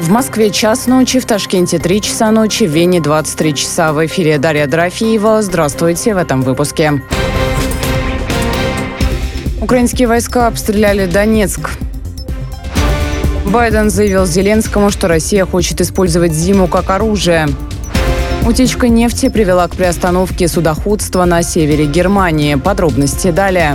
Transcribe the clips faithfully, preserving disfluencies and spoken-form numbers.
В Москве час ночи, в Ташкенте три часа ночи, в Вене двадцать три часа. В эфире Дарья Дорофеева. Здравствуйте в этом выпуске. Украинские войска обстреляли Донецк. Байден заявил Зеленскому, что Россия хочет использовать зиму как оружие. Утечка нефти привела к приостановке судоходства на севере Германии. Подробности далее.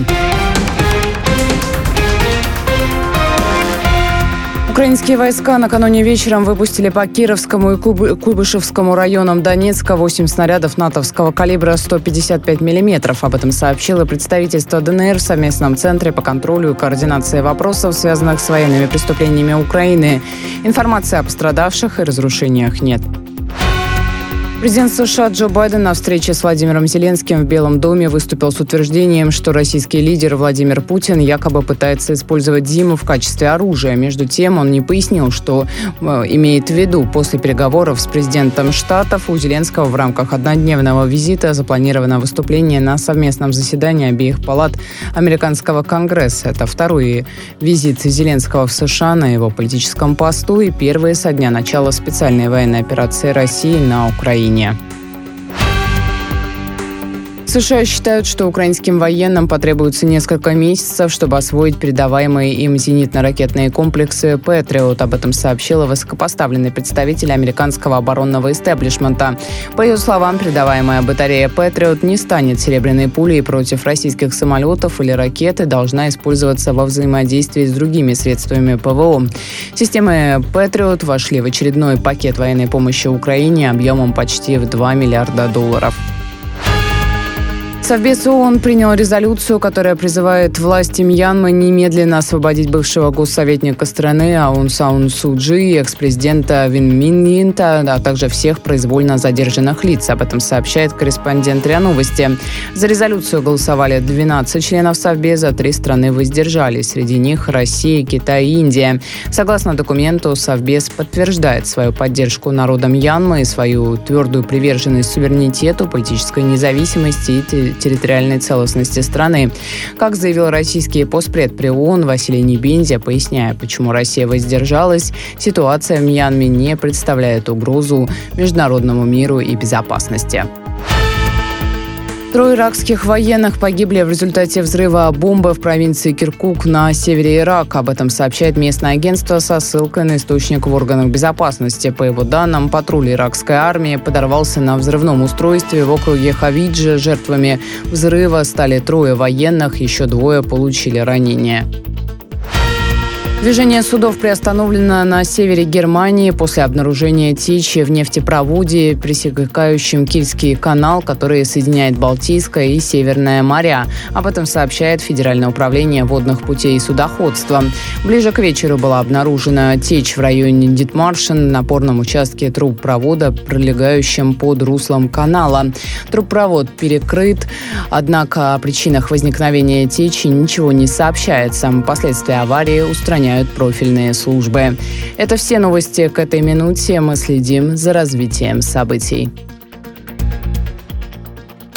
Украинские войска накануне вечером выпустили по Кировскому и Куйбышевскому районам Донецка восемь снарядов натовского калибра сто пятьдесят пять миллиметров. Об этом сообщило представительство ДНР в совместном центре по контролю и координации вопросов, связанных с военными преступлениями Украины. Информации о пострадавших и разрушениях нет. Президент США Джо Байден на встрече с Владимиром Зеленским в Белом доме выступил с утверждением, что российский лидер Владимир Путин якобы пытается использовать зиму в качестве оружия. Между тем, он не пояснил, что э, имеет в виду. После переговоров с президентом Штатов у Зеленского в рамках однодневного визита запланировано выступление на совместном заседании обеих палат американского Конгресса. Это второй визит Зеленского в США на его политическом посту и первый со дня начала специальной военной операции России на Украине. США считают, что украинским военным потребуется несколько месяцев, чтобы освоить передаваемые им зенитно-ракетные комплексы «Патриот». Об этом сообщила высокопоставленный представитель американского оборонного истеблишмента. По ее словам, передаваемая батарея «Патриот» не станет серебряной пулей против российских самолетов или ракет и должна использоваться во взаимодействии с другими средствами ПВО. Системы «Патриот» вошли в очередной пакет военной помощи Украине объемом почти в два миллиарда долларов. Совбез ООН принял резолюцию, которая призывает власти Мьянмы немедленно освободить бывшего госсоветника страны Аун Сан Су Чжи и экс-президента Вин Минта, а также всех произвольно задержанных лиц. Об этом сообщает корреспондент РИА Новости. За резолюцию голосовали двенадцать членов Совбеза, три страны воздержались. Среди них Россия, Китай и Индия. Согласно документу, Совбез подтверждает свою поддержку народа Мьянмы и свою твердую приверженность суверенитету, политической независимости и территориальной целостности страны. Как заявил российский постпред при ООН Василий Небензя, поясняя, почему Россия воздержалась, ситуация в Мьянме не представляет угрозу международному миру и безопасности. Трое иракских военных погибли в результате взрыва бомбы в провинции Киркук на севере Ирака. Об этом сообщает местное агентство со ссылкой на источник в органах безопасности. По его данным, патруль иракской армии подорвался на взрывном устройстве в округе Хавиджа. Жертвами взрыва стали трое военных, еще двое получили ранения. Движение судов приостановлено на севере Германии после обнаружения течи в нефтепроводе, пересекающем Кильский канал, который соединяет Балтийское и Северное моря. Об этом сообщает Федеральное управление водных путей и судоходства. Ближе к вечеру была обнаружена течь в районе Дитмаршен на опорном участке трубопровода, пролегающем под руслом канала. Трубопровод перекрыт, однако о причинах возникновения течи ничего не сообщается. Последствия аварии устраняют профильные службы. Это все новости к этой минуте. Мы следим за развитием событий.